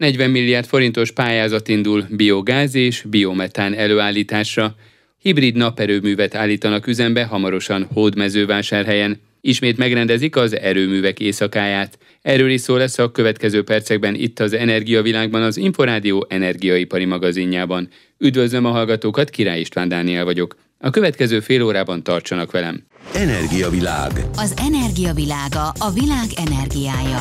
40 milliárd forintos pályázat indul biogáz és biometán előállításra. Hibrid naperőművet állítanak üzembe hamarosan Hódmezővásárhelyen. Ismét megrendezik az erőművek éjszakáját. Erről is szó lesz a következő percekben itt az Energiavilágban, az Inforádió energiaipari magazinjában. Üdvözlöm a hallgatókat, Király István Dániel vagyok. A következő fél órában tartsanak velem. Energiavilág. Az energiavilága, a világ energiája.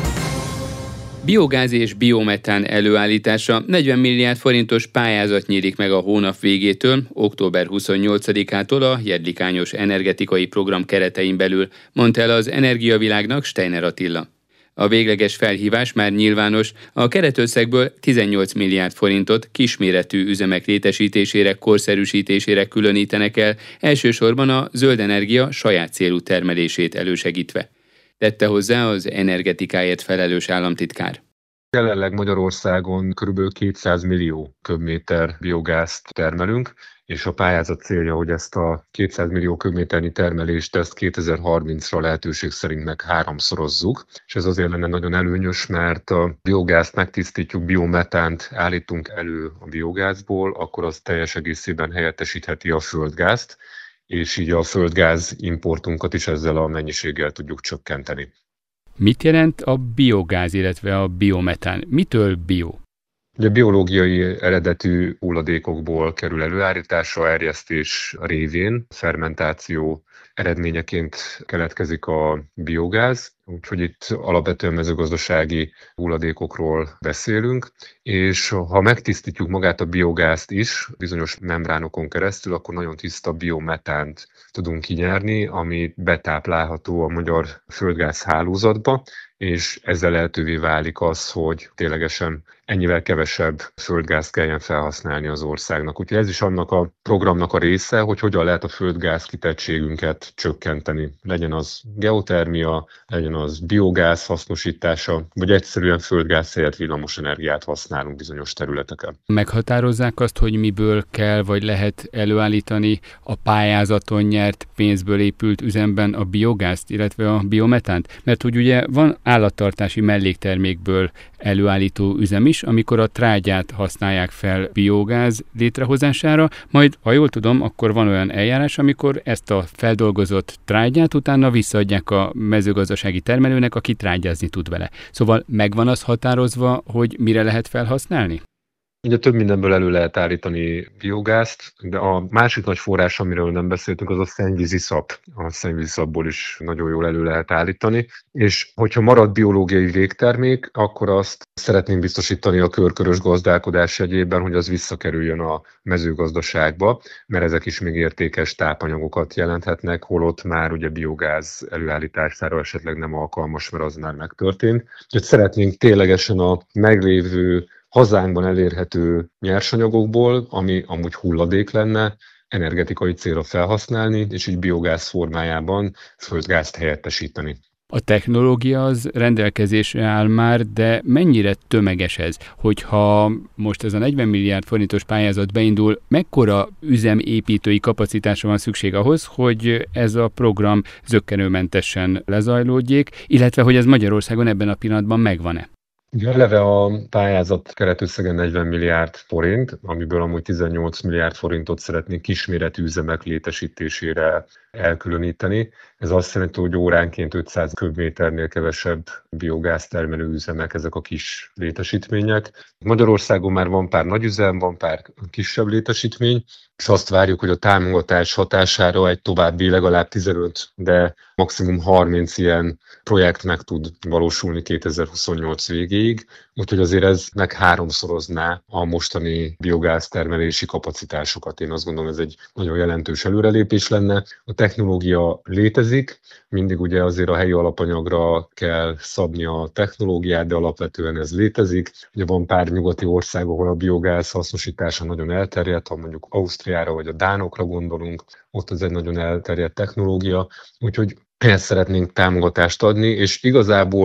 Biogáz és biometán előállítása 40 milliárd forintos pályázat nyílik meg a hónap végétől, október 28-ától a Jedlikányos energetikai program keretein belül, mondta el az Energiavilágnak Steiner Attila. A végleges felhívás már nyilvános, a keretösszegből 18 milliárd forintot kisméretű üzemek létesítésére, korszerűsítésére különítenek el, elsősorban a zöld energia saját célú termelését elősegítve. Tette hozzá az energetikáért felelős államtitkár. Jelenleg Magyarországon kb. 200 millió köbméter biogázt termelünk, és a pályázat célja, hogy ezt a 200 millió köbméternyi termelést 2030-ra lehetőség szerint meg háromszorozzuk, és ez azért lenne nagyon előnyös, mert a biogázt megtisztítjuk, biometánt állítunk elő a biogázból, akkor az teljes egészében helyettesítheti a földgázt, és így a földgáz importunkat is ezzel a mennyiséggel tudjuk csökkenteni. Mit jelent a biogáz, illetve a biometán? Mitől bio? Ugye biológiai eredetű hulladékokból kerül előállításra, erjesztés révén, fermentáció eredményeként keletkezik a biogáz, úgyhogy itt alapvetően mezőgazdasági hulladékokról beszélünk, és ha megtisztítjuk magát a biogázt is bizonyos membránokon keresztül, akkor nagyon tiszta biometánt tudunk kinyerni, ami betáplálható a magyar földgáz hálózatba, és ezzel lehetővé válik az, hogy ténylegesen ennyivel kevesebb földgázt kelljen felhasználni az országnak. Úgyhogy ez is annak a programnak a része, hogy hogyan lehet a földgáz kitettségünket csökkenteni. Legyen az geotermia, legyen az biogáz hasznosítása, vagy egyszerűen földgáz helyett villamosenergiát használunk bizonyos területeken. Meghatározzák azt, hogy miből kell vagy lehet előállítani a pályázaton nyert pénzből épült üzemben a biogázt, illetve a biometánt? Mert hogy ugye van állattartási melléktermékből előállító üzem is, amikor a trágyát használják fel biogáz létrehozására, majd, ha jól tudom, akkor van olyan eljárás, amikor ezt a feldolgozott trágyát utána visszaadják a mezőgazdasági termelőnek, aki trágyázni tud vele. Szóval megvan az határozva, hogy mire lehet felhasználni? Ugye több mindenből elő lehet állítani biogázt, de a másik nagy forrás, amiről nem beszéltünk, az a szennyvíziszap. A szennyvíziszapból is nagyon jól elő lehet állítani, és hogyha marad biológiai végtermék, akkor azt szeretnénk biztosítani a körkörös gazdálkodás jegyében, hogy az visszakerüljön a mezőgazdaságba, mert ezek is még értékes tápanyagokat jelenthetnek, holott már ugye biogáz előállítására esetleg nem alkalmas, mert az már megtörtént. Úgyhogy szeretnénk ténylegesen a meglévő hazánkban elérhető nyersanyagokból, ami amúgy hulladék lenne, energetikai célra felhasználni, és így biogáz formájában földgázt helyettesíteni. A technológia az rendelkezésre áll már, de mennyire tömeges ez? Hogyha most ez a 40 milliárd forintos pályázat beindul, mekkora üzemépítői kapacitásra van szükség ahhoz, hogy ez a program zökkenőmentesen lezajlódjék, illetve hogy ez Magyarországon ebben a pillanatban megvan-e? Eleve a pályázat keretösszege 40 milliárd forint, amiből amúgy 18 milliárd forintot szeretnénk kisméretű üzemek létesítésére elkülöníteni. Ez azt jelenti, hogy óránként 500 köbméternél kevesebb biogáz termelő üzemek ezek a kis létesítmények. Magyarországon már van pár nagyüzem, van pár kisebb létesítmény, és azt várjuk, hogy a támogatás hatására egy további legalább 15, de maximum 30 ilyen projekt meg tud valósulni 2028 végéig, úgyhogy azért ez meg háromszorozná a mostani biogáz termelési kapacitásokat. Én azt gondolom, ez egy nagyon jelentős előrelépés lenne. A technológia létezik, mindig ugye azért a helyi alapanyagra kell szabni a technológiát, de alapvetően ez létezik. Ugye van pár nyugati ország, ahol a biogáz hasznosítása nagyon elterjedt, ha mondjuk Ausztriára vagy a dánokra gondolunk, ott ez egy nagyon elterjedt technológia, úgyhogy ehhez szeretnénk támogatást adni, és igazából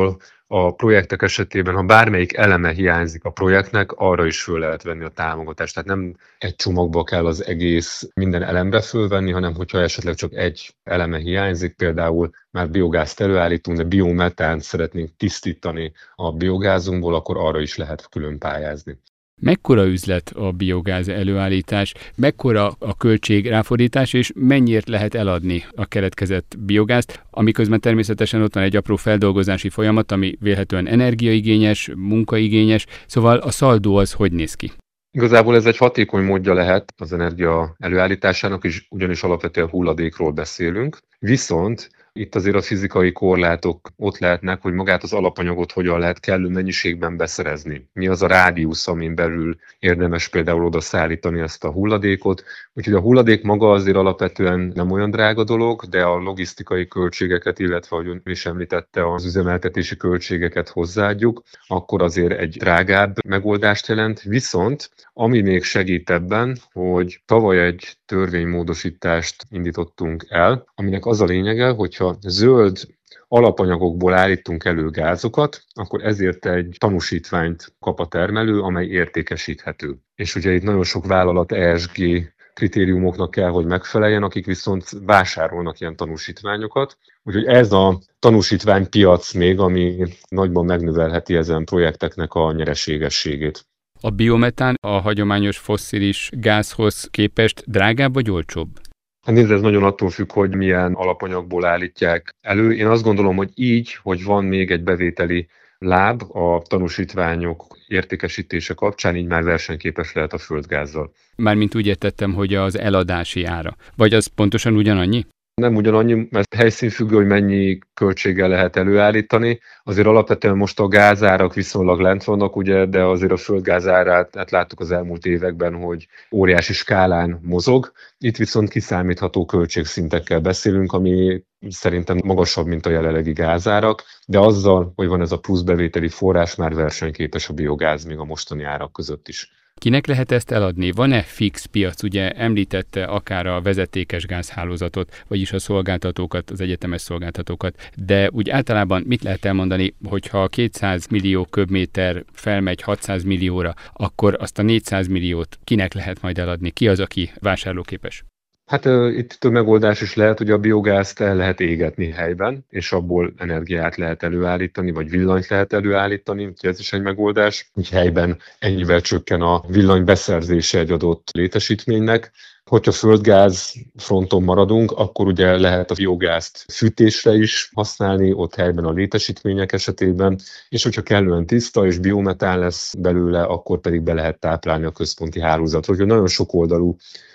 a projektek esetében, ha bármelyik eleme hiányzik a projektnek, arra is föl lehet venni a támogatást. Tehát nem egy csomagba kell az egész minden elemre fölvenni, hanem hogyha esetleg csak egy eleme hiányzik, például már biogázt előállítunk, de biometánt szeretnénk tisztítani a biogázunkból, akkor arra is lehet külön pályázni. Mekkora üzlet a biogáz előállítás, mekkora a költség ráfordítás, és mennyiért lehet eladni a keletkezett biogázt, amiközben természetesen ott van egy apró feldolgozási folyamat, ami vélhetően energiaigényes, munkaigényes, szóval a szaldó az hogy néz ki? Igazából ez egy hatékony módja lehet az energia előállításának, és ugyanis alapvetően hulladékról beszélünk. Viszont itt azért a fizikai korlátok ott lehetnek, hogy magát az alapanyagot hogyan lehet kellő mennyiségben beszerezni. Mi az a rádiusz, amin belül érdemes például oda szállítani ezt a hulladékot. Úgyhogy a hulladék maga azért alapvetően nem olyan drága dolog, de a logisztikai költségeket, illetve, ahogy ön is említette, az üzemeltetési költségeket hozzáadjuk, akkor azért egy drágább megoldást jelent. Viszont ami még segít ebben, hogy tavaly egy törvénymódosítást indítottunk el, aminek az a lényege, hogyha zöld alapanyagokból állítunk elő gázokat, akkor ezért egy tanúsítványt kap a termelő, amely értékesíthető. És ugye itt nagyon sok vállalat ESG kritériumoknak kell, hogy megfeleljen, akik viszont vásárolnak ilyen tanúsítványokat. Úgyhogy ez a tanúsítványpiac még, ami nagyban megnövelheti ezen projekteknek a nyereségességét. A biometán a hagyományos fosszilis gázhoz képest drágább vagy olcsóbb? Hát nézd, ez nagyon attól függ, hogy milyen alapanyagból állítják elő. Én azt gondolom, hogy így, hogy van még egy bevételi láb a tanúsítványok értékesítése kapcsán, így már versenyképes lehet a földgázzal. Mármint úgy értettem, hogy az eladási ára. Vagy az pontosan ugyanannyi? Nem ugyanannyi, mert helyszínfüggő, hogy mennyi költséggel lehet előállítani. Azért alapvetően most a gázárak viszonylag lent vannak, ugye, de azért a földgáz árát hát láttuk az elmúlt években, hogy óriási skálán mozog. Itt viszont kiszámítható költségszintekkel beszélünk, ami szerintem magasabb, mint a jelenlegi gázárak, de azzal, hogy van ez a plusz bevételi forrás, már versenyképes a biogáz még a mostani árak között is. Kinek lehet ezt eladni? Van-e fix piac? Ugye említette akár a vezetékes gázhálózatot, vagyis a szolgáltatókat, az egyetemes szolgáltatókat, de úgy általában mit lehet elmondani, hogyha 200 millió köbméter felmegy 600 millióra, akkor azt a 400 milliót kinek lehet majd eladni? Ki az, aki vásárlóképes? Hát itt több megoldás is lehet, hogy a biogázt el lehet égetni helyben, és abból energiát lehet előállítani, vagy villanyt lehet előállítani, úgyhogy ez is egy megoldás. Úgy helyben ennyivel csökken a villany beszerzése egy adott létesítménynek. Hogyha földgáz fronton maradunk, akkor ugye lehet a biogázt fűtésre is használni, ott helyben a létesítmények esetében, és hogyha kellően tiszta és biometán lesz belőle, akkor pedig be lehet táplálni a központi hálózatra. Úgyhogy nagyon sokoldalú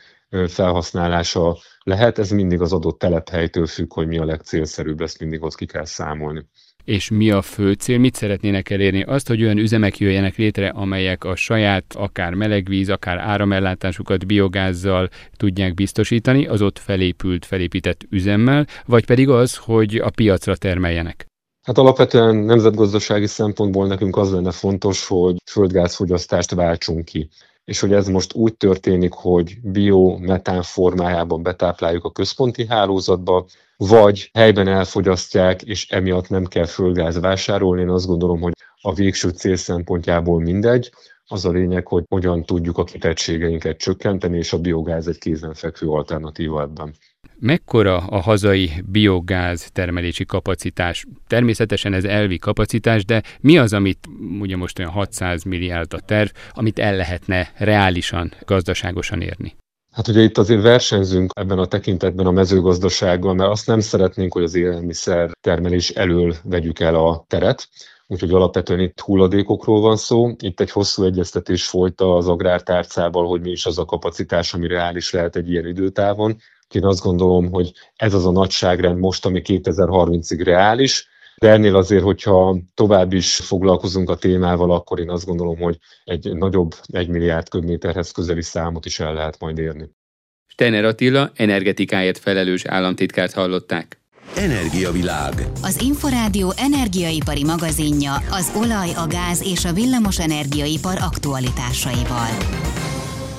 felhasználása lehet, ez mindig az adott telephelytől függ, hogy mi a legcélszerűbb, ezt mindig ott ki kell számolni. És mi a fő cél? Mit szeretnének elérni? Azt, hogy olyan üzemek jöjjenek létre, amelyek a saját akár melegvíz, akár áramellátásukat biogázzal tudják biztosítani, az ott felépített üzemmel, vagy pedig az, hogy a piacra termeljenek? Hát alapvetően nemzetgazdasági szempontból nekünk az lenne fontos, hogy földgázfogyasztást váltsunk ki. És hogy ez most úgy történik, hogy biometán formájában betápláljuk a központi hálózatba, vagy helyben elfogyasztják, és emiatt nem kell földgáz vásárolni. Én azt gondolom, hogy a végső cél szempontjából mindegy. Az a lényeg, hogy hogyan tudjuk a kitettségeinket csökkenteni, és a biogáz egy kézenfekvő alternatíva ebben. Mekkora a hazai biogáz termelési kapacitás? Természetesen ez elvi kapacitás, de mi az, amit ugye most olyan 600 milliárd a terv, amit el lehetne reálisan, gazdaságosan érni? Hát ugye itt azért versenyzünk ebben a tekintetben a mezőgazdasággal, mert azt nem szeretnénk, hogy az élelmiszer termelés elől vegyük el a teret. Úgyhogy alapvetően itt hulladékokról van szó. Itt egy hosszú egyeztetés folyt az agrártárcával, hogy mi is az a kapacitás, ami reális lehet egy ilyen időtávon. Én azt gondolom, hogy ez az a nagyságrend most, ami 2030-ig reális, de ennél azért, hogyha tovább is foglalkozunk a témával, akkor én azt gondolom, hogy egy nagyobb 1 milliárd köbméterhez közeli számot is el lehet majd érni. Steiner Attila energetikáért felelős államtitkárt hallották. Energiavilág. Az Inforádió energiaipari magazinja az olaj, a gáz és a villamos energiaipar aktualitásaival.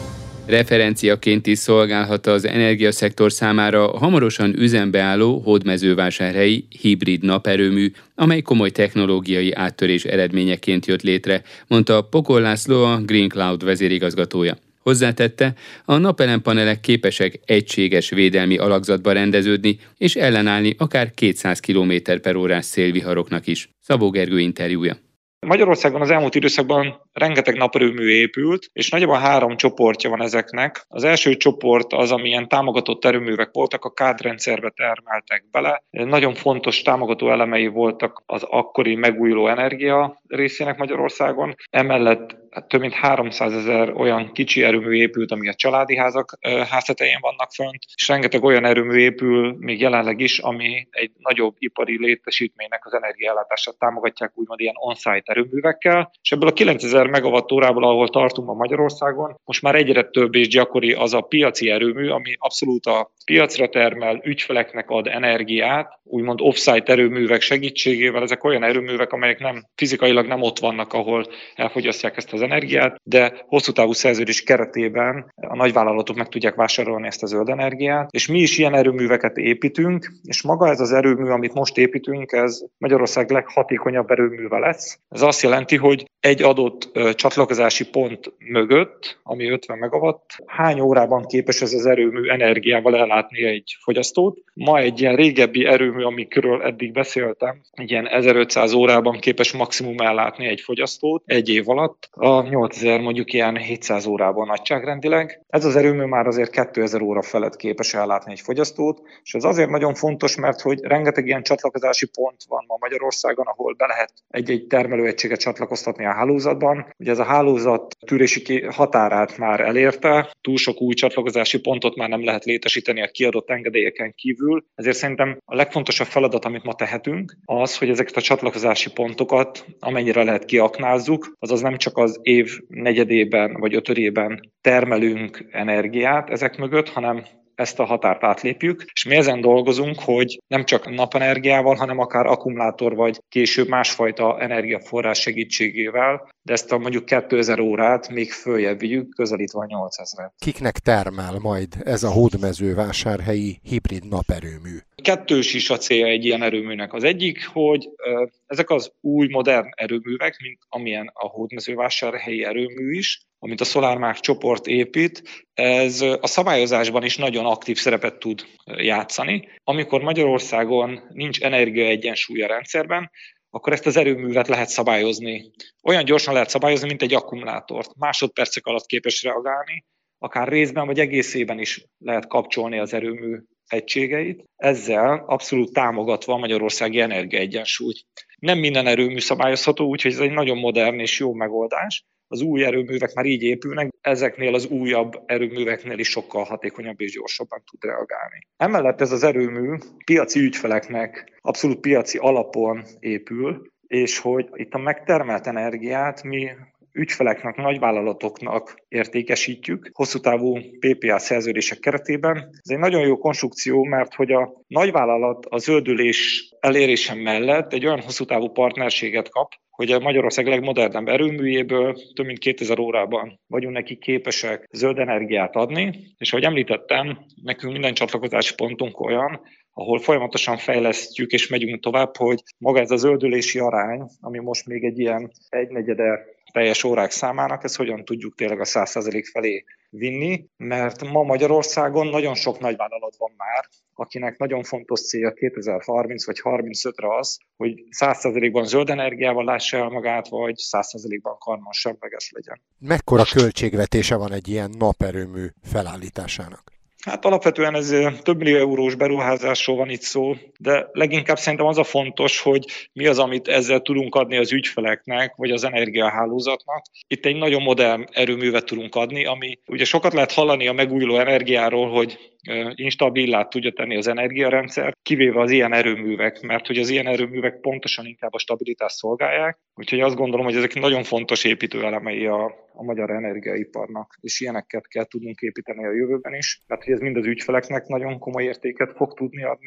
Referenciaként is szolgálhat az energiaszektor számára a hamarosan üzembe álló hódmezővásárhelyi hibrid naperőmű, amely komoly technológiai áttörés eredményeként jött létre, mondta Pokol László, a Green Cloud vezérigazgatója. Hozzátette, a napelempanelek képesek egységes védelmi alakzatba rendeződni és ellenállni akár 200 km/órás szélviharoknak is. Szabó Gergő interjúja. Magyarországon az elmúlt időszakban rengeteg naperőmű épült, és nagyjából 3 csoportja van ezeknek. Az első csoport az, amilyen támogatott erőművek voltak, a KÁD rendszerbe termeltek bele. Nagyon fontos támogató elemei voltak az akkori megújuló energia részének Magyarországon. Emellett több mint 300 000 olyan kicsi erőmű épült, ami a családi házak háztetején vannak fönt, és rengeteg olyan erőmű épül még jelenleg is, ami egy nagyobb ipari létesítménynek az energiaellátását támogatják, úgymond ilyen on-site erőművekkel. És ebből a 9000 megawattórából, ahol tartunk ma Magyarországon, most már egyre több és gyakori az a piaci erőmű, ami abszolút a piacra termel, ügyfeleknek ad energiát, úgymond off-site erőművek segítségével. Ezek olyan erőművek, amelyek fizikailag nem ott vannak, ahol elfogyasztják ezt az energiát, de hosszú távú szerződés keretében a nagyvállalatok meg tudják vásárolni ezt a zöld energiát, és mi is ilyen erőműveket építünk, és maga ez az erőmű, amit most építünk, ez Magyarország leghatékonyabb erőműve lesz. Ez azt jelenti, hogy egy adott csatlakozási pont mögött, ami 50 megawatt, hány órában képes ez az erőmű energiával ellátni egy fogyasztót. Ma egy ilyen régebbi erőmű, amikről eddig beszéltem, egy ilyen 1500 órában képes maximum ellátni egy fogyasztót egy év alatt, a 8000 mondjuk ilyen 700 órában nagyságrendileg. Ez az erőmű már azért 2000 óra felett képes ellátni egy fogyasztót, és ez azért nagyon fontos, mert hogy rengeteg ilyen csatlakozási pont van ma Magyarországon, ahol be lehet egy termelőegységet csatlakoztatni a hálózatban. Ugye ez a hálózat tűrési határát már elérte, túl sok új csatlakozási pontot már nem lehet létesíteni a kiadott engedélyeken kívül, ezért szerintem a legfontosabb feladat, amit ma tehetünk, az, hogy ezeket a csatlakozási pontokat amennyire lehet kiaknázzuk, azaz nem csak az év negyedében vagy ötödében termelünk energiát ezek mögött, hanem ezt a határt átlépjük, és mi ezen dolgozunk, hogy nem csak napenergiával, hanem akár akkumulátor vagy később másfajta energiaforrás segítségével, de ezt a mondjuk 2000 órát még följebb vigyük, közelítve a 8000-et. Kiknek termel majd ez a hódmezővásárhelyi hibrid naperőmű? Kettős is a célja egy ilyen erőműnek. Az egyik, hogy ezek az új modern erőművek, mint amilyen a hódmezővásárhelyi erőmű is, amit a SolarMark csoport épít, ez a szabályozásban is nagyon aktív szerepet tud játszani. Amikor Magyarországon nincs energiaegyensúly a rendszerben, akkor ezt az erőművet lehet szabályozni. Olyan gyorsan lehet szabályozni, mint egy akkumulátort. Másodpercek alatt képes reagálni, akár részben vagy egészében is lehet kapcsolni az erőmű egységeit, ezzel abszolút támogatva a magyarországi energiaegyensúlyt. Nem minden erőmű szabályozható, úgyhogy ez egy nagyon modern és jó megoldás. Az új erőművek már így épülnek, ezeknél az újabb erőműveknél is sokkal hatékonyabb és gyorsabban tud reagálni. Emellett ez az erőmű piaci ügyfeleknek abszolút piaci alapon épül, és hogy itt a megtermelt energiát mi ügyfeleknek, nagyvállalatoknak értékesítjük hosszú távú PPA szerződések keretében. Ez egy nagyon jó konstrukció, mert hogy a nagyvállalat a zöldülés elérése mellett egy olyan hosszú távú partnerséget kap, hogy a Magyarország legmodernebb erőműjéből több mint 2000 órában vagyunk neki képesek zöld energiát adni, és ahogy említettem, nekünk minden csatlakozási pontunk olyan, ahol folyamatosan fejlesztjük és megyünk tovább, hogy maga ez a zöldülési arány, ami most még egy ilyen 1/4 teljes órák számának, ezt hogyan tudjuk tényleg a 100% felé vinni, mert ma Magyarországon nagyon sok nagyvállalat van már, akinek nagyon fontos célja 2030 vagy 35-re az, hogy 100%-ban zöld energiával lássa el magát, vagy 100%-ban karbonsemleges legyen. Mekkora költségvetése van egy ilyen naperőmű felállításának? Hát alapvetően ez több millió eurós beruházásról van itt szó, de leginkább szerintem az a fontos, hogy mi az, amit ezzel tudunk adni az ügyfeleknek, vagy az energiahálózatnak. Itt egy nagyon modern erőművet tudunk adni, ami ugye sokat lehet hallani a megújuló energiáról, hogy instabilá tudja tenni az energiarendszer, kivéve az ilyen erőművek, mert hogy az ilyen erőművek pontosan inkább a stabilitást szolgálják. Úgyhogy azt gondolom, hogy ezek nagyon fontos építőelemei a magyar energiaiparnak, és ilyeneket kell tudnunk építeni a jövőben is, mert hogy ez mind az ügyfeleknek nagyon komoly értéket fog tudni adni,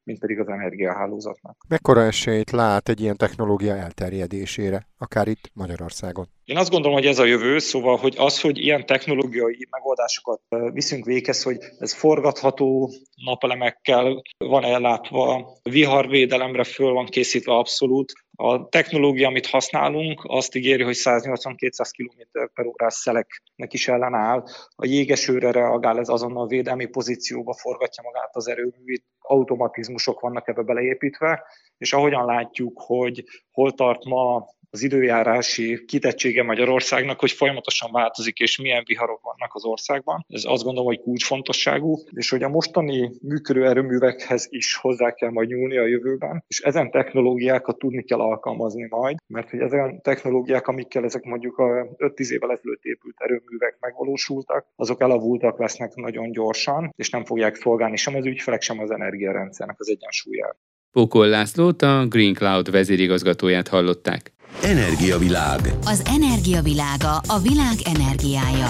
mint pedig az energiahálózatnak. Mekkora esélyt lát egy ilyen technológia elterjedésére, akár itt Magyarországon? Én azt gondolom, hogy ez a jövő, szóval, hogy ilyen technológiai megoldásokat viszünk véghez, hogy ez forgatható napelemekkel van ellátva, viharvédelemre föl van készítve abszolút. A technológia, amit használunk, azt ígéri, hogy 180-200 km/h szeleknek is ellenáll. A jégesőre reagál, ez azonnal védelmi pozícióba forgatja magát az erőművét, automatizmusok vannak ebbe beleépítve, és ahogyan látjuk, hogy hol tart ma az időjárási kitettsége Magyarországnak, hogy folyamatosan változik, és milyen viharok vannak az országban. Ez azt gondolom, hogy kulcsfontosságú, és hogy a mostani működő erőművekhez is hozzá kell majd nyúlni a jövőben, és ezen technológiákat tudni kell alkalmazni majd, mert hogy ezen technológiák, amikkel ezek mondjuk a 5-10 évvel ezelőtt épült erőművek megvalósultak, azok elavultak lesznek nagyon gyorsan, és nem fogják szolgálni sem az ügyfelek, sem az energiarendszernek az egyensúlyát. Pókol Lászlót, a Green Cloud vezérigazgatóját hallották. Energiavilág. Az energiavilága, a világ energiája.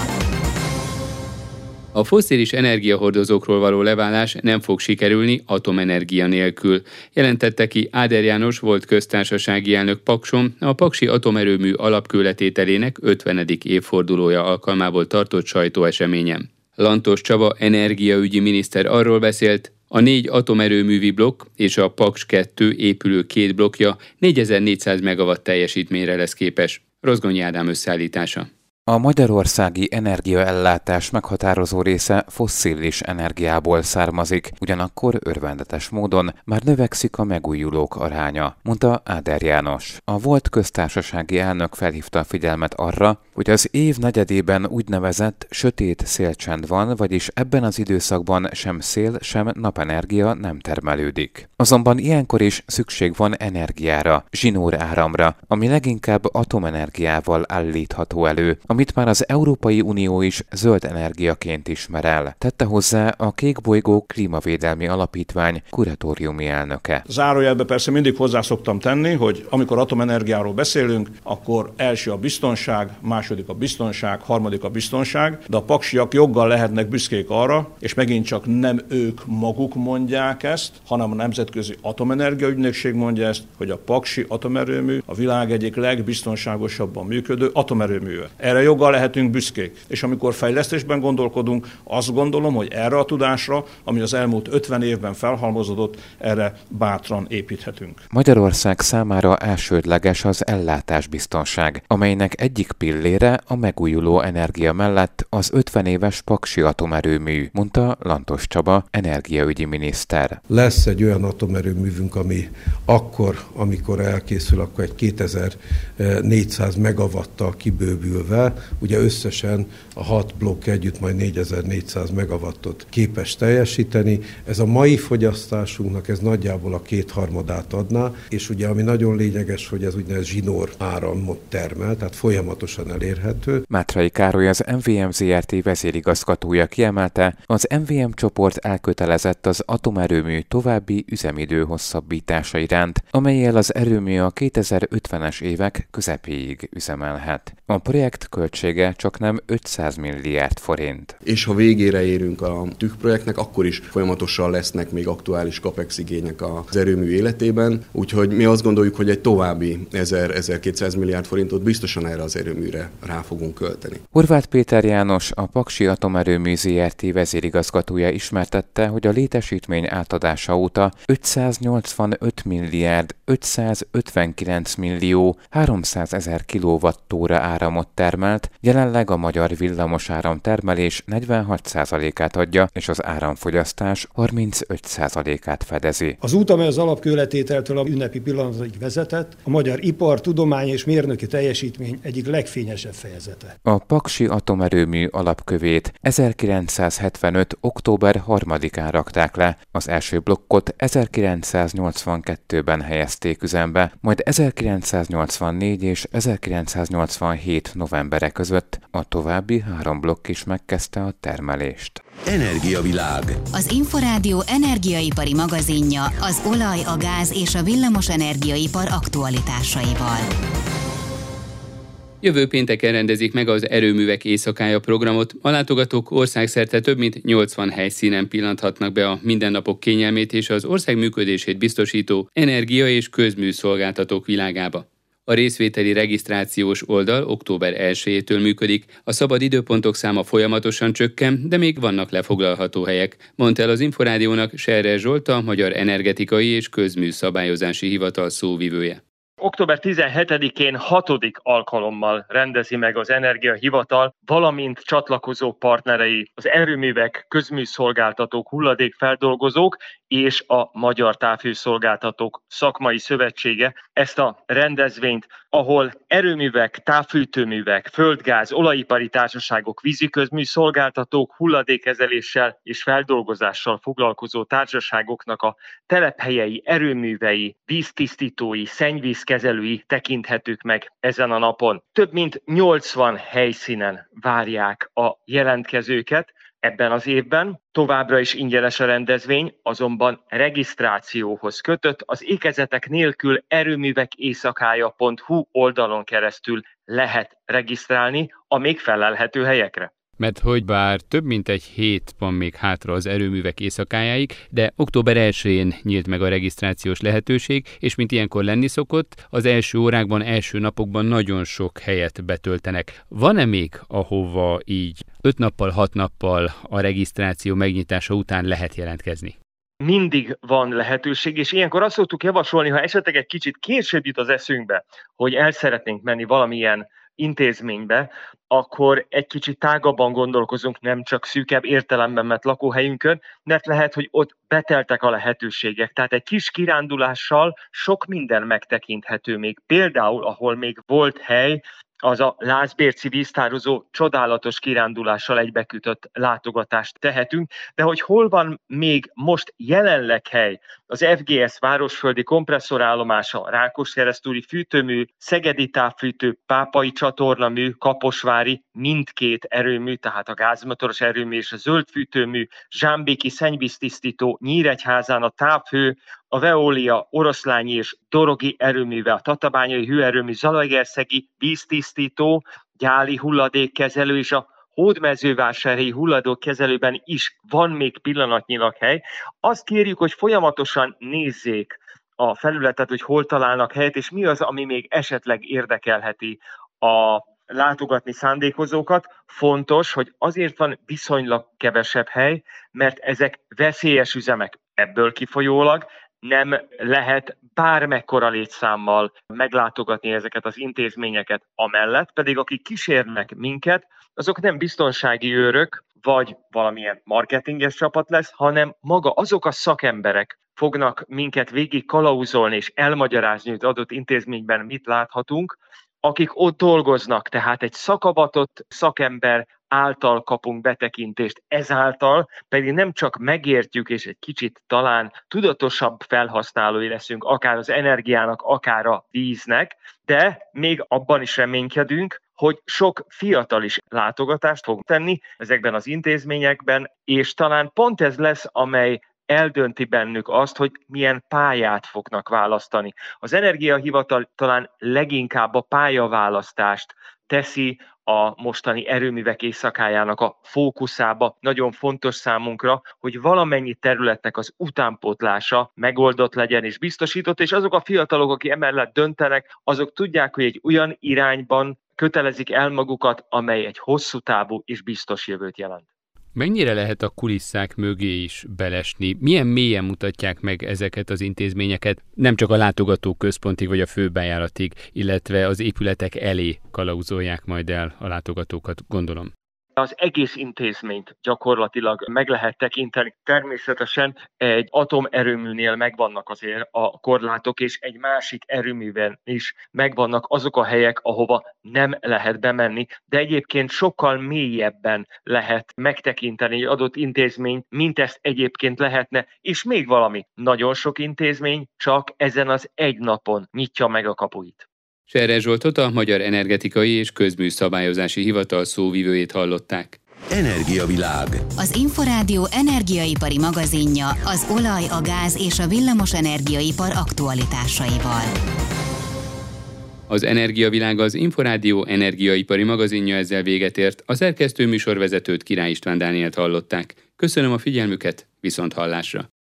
A fosszilis energiahordozókról való leválás nem fog sikerülni atomenergia nélkül, jelentette ki Áder János volt köztársasági elnök Pakson a paksi atomerőmű alapkőletételének 50. évfordulója alkalmából tartott sajtóeseményen. Lantos Csaba energiaügyi miniszter arról beszélt, a 4 atomerőművi blokk és a Paks 2 épülő 2 blokkja 4400 megawatt teljesítményre lesz képes. Rozgonyi Ádám összeállítása. A magyarországi energiaellátás meghatározó része fosszilis energiából származik, ugyanakkor örvendetes módon már növekszik a megújulók aránya, mondta Áder János. A volt köztársasági elnök felhívta a figyelmet arra, hogy az év negyedében úgynevezett sötét szélcsend van, vagyis ebben az időszakban sem szél, sem napenergia nem termelődik. Azonban ilyenkor is szükség van energiára, zsinóráramra, ami leginkább atomenergiával állítható elő, amit már az Európai Unió is zöld energiaként ismer el, tette hozzá a Kékbolygó Klímavédelmi Alapítvány kuratóriumi elnöke. Zárójelbe persze mindig hozzá szoktam tenni, hogy amikor atomenergiáról beszélünk, akkor első a biztonság, második a biztonság, harmadik a biztonság, de a paksiak joggal lehetnek büszkék arra, és megint csak nem ők maguk mondják ezt, hanem a Nemzetközi Atomenergia Ügynökség mondja ezt, hogy a paksi atomerőmű a világ egyik legbiztonságosabban működő atomerőmű. Erre joggal lehetünk büszkék. És amikor fejlesztésben gondolkodunk, azt gondolom, hogy erre a tudásra, ami az elmúlt 50 évben felhalmozódott, erre bátran építhetünk. Magyarország számára elsődleges az ellátásbiztonság, amelynek egyik pillére a megújuló energia mellett az 50 éves paksi atomerőmű, mondta Lantos Csaba, energiaügyi miniszter. Lesz egy olyan atomerőművünk, ami akkor, amikor elkészül, akkor egy 2400 megawattal kibővülve, ugye összesen a 6 blokk együtt majd 4400 megawattot képes teljesíteni. Ez a mai fogyasztásunknak ez nagyjából a 2/3 adná, és ugye ami nagyon lényeges, hogy ez úgynevezett zsinór áramot termel, tehát folyamatosan elérhető. Mátrai Károly, az MVM Zrt. Vezérigazgatója kiemelte, az MVM csoport elkötelezett az atomerőmű további üzemidő hosszabbítása iránt, amellyel az erőmű a 2050-es évek közepéig üzemelhet. A projekt költsége csaknem 500 milliárd forint. És ha végére érünk a TÜK projektnek, akkor is folyamatosan lesznek még aktuális capex igények az erőmű életében, úgyhogy mi azt gondoljuk, hogy egy további 1000-1200 milliárd forintot biztosan erre az erőműre rá fogunk költeni. Horváth Péter János, a Paksi Atomerőmű Zrt. Vezérigazgatója ismertette, hogy a létesítmény átadása óta 585 milliárd 559 millió 300 ezer kilowattóra áramot termelt, jelenleg a magyar villamosáram termelés 46%-át adja, és az áramfogyasztás 35%-át fedezi. Az út, amely az alapkőletételtől a ünnepi pillanatig vezetett, a magyar ipar, tudomány és mérnöki teljesítmény egyik legfényesebb fejezete. A paksi atomerőmű alapkövét 1975. október 3-án rakták le, az első blokkot 1982-ben helyezték üzembe, majd 1984 és 1987 novembere között a további 3 blokk is megkezdte a termelést. Energiavilág. Az Inforádió energiaipari magazinja az olaj, a gáz és a villamos energiaipar aktualitásaival. Jövő pénteken rendezik meg az Erőművek éjszakája programot, a látogatók országszerte több mint 80 helyszínen pillanthatnak be a mindennapok kényelmét és az ország működését biztosító energia- és közműszolgáltatók világába. A részvételi regisztrációs oldal október 1-től működik, a szabad időpontok száma folyamatosan csökken, de még vannak lefoglalható helyek, mondta el az Inforádiónak Serrer Zsolt, a Magyar Energetikai és Közműszabályozási Hivatal szóvivője. Október 17-én 6. alkalommal rendezi meg az Energiahivatal, valamint csatlakozó partnerei az erőművek, közműszolgáltatók, hulladékfeldolgozók és a Magyar Távhőszolgáltatók Szakmai Szövetsége ezt a rendezvényt, ahol erőművek, távfűtőművek, földgáz, olajipari társaságok, víziközműszolgáltatók, hulladékkezeléssel és feldolgozással foglalkozó társaságoknak a telephelyei, erőművei, víztisztítói, szennyvízkezelői tekinthetők meg ezen a napon. Több mint 80 helyszínen várják a jelentkezőket ebben az évben. Továbbra is ingyenes a rendezvény, azonban regisztrációhoz kötött, az ékezetek nélkül erőművekéjszakája.hu oldalon keresztül lehet regisztrálni a még felelhető helyekre. Mert hogy bár több mint egy hét van még hátra az erőművek éjszakájáig, de október 1-én nyílt meg a regisztrációs lehetőség, és mint ilyenkor lenni szokott, az első órákban, első napokban nagyon sok helyet betöltenek. Van-e még, ahova így 5 nappal, 6 nappal a regisztráció megnyitása után lehet jelentkezni? Mindig van lehetőség, és ilyenkor azt szoktuk javasolni, ha esetleg egy kicsit később jut az eszünkbe, hogy el szeretnénk menni valamilyen intézménybe, akkor egy kicsit tágabban gondolkozunk, nem csak szűkebb értelemben vett lakóhelyünkön, mert lehet, hogy ott beteltek a lehetőségek. Tehát egy kis kirándulással sok minden megtekinthető még. Például, ahol még volt hely, az a Lászbérci víztározó csodálatos kirándulással egybekötött látogatást tehetünk, de hogy hol van még most jelenleg hely, az FGS városföldi kompresszorállomása, Rákoskeresztúri fűtőmű, Szegedi távfűtő, Pápai csatornamű, Kaposvári, mindkét erőmű, tehát a gázmotoros erőmű és a zöld fűtőmű, Zsámbéki szennyvíztisztító, Nyíregyházán a távhő, a Veolia, Oroszlányi és Dorogi erőműve, a Tatabányai hőerőmű, Zalaegerszegi víztisztító, Gyáli hulladékkezelő és a Hódmezővásárhelyi hulladékkezelőben is van még pillanatnyilag hely. Azt kérjük, hogy folyamatosan nézzék a felületet, hogy hol találnak helyet, és mi az, ami még esetleg érdekelheti a látogatni szándékozókat. Fontos, hogy azért van viszonylag kevesebb hely, mert ezek veszélyes üzemek. Ebből kifolyólag nem lehet bármekkora létszámmal meglátogatni ezeket az intézményeket, amellett pedig akik kísérnek minket, azok nem biztonsági őrök, vagy valamilyen marketinges csapat lesz, hanem maga azok a szakemberek fognak minket végig kalauzolni és elmagyarázni, hogy az adott intézményben mit láthatunk, akik ott dolgoznak, tehát egy szakavatott szakember által kapunk betekintést, ezáltal pedig nem csak megértjük, és egy kicsit talán tudatosabb felhasználói leszünk, akár az energiának, akár a víznek, de még abban is reménykedünk, hogy sok fiatal is látogatást fog tenni ezekben az intézményekben, és talán pont ez lesz, amely eldönti bennük azt, hogy milyen pályát fognak választani. Az Energiahivatal talán leginkább a pályaválasztást teszi a mostani erőművek éjszakájának a fókuszába. Nagyon fontos számunkra, hogy valamennyi területnek az utánpótlása megoldott legyen és biztosított, és azok a fiatalok, akik emellett döntenek, azok tudják, hogy egy olyan irányban kötelezik el magukat, amely egy hosszú távú és biztos jövőt jelent. Mennyire lehet a kulisszák mögé is belesni? Milyen mélyen mutatják meg ezeket az intézményeket, nem csak a látogatóközpontig vagy a főbejáratig, illetve az épületek elé kalauzolják majd el a látogatókat, gondolom? Az egész intézményt gyakorlatilag meg lehet tekinteni. Természetesen egy atomerőműnél megvannak azért a korlátok, és egy másik erőműben is megvannak azok a helyek, ahova nem lehet bemenni, de egyébként sokkal mélyebben lehet megtekinteni egy adott intézményt, mint ezt egyébként lehetne, és még valami, nagyon sok intézmény csak ezen az egy napon nyitja meg a kapuit. Serrer Zsoltot, a Magyar Energetikai és Közműszabályozási Hivatal szóvivőjét hallották. Energiavilág. Az Inforádió energiaipari magazinja az olaj, a gáz és a villamos energiaipar aktualitásaival. Az Energiavilág, az Inforádió energiaipari magazinja ezzel véget ért. A szerkesztő műsorvezetőt, Király István Dánielt hallották. Köszönöm a figyelmüket, viszont hallásra!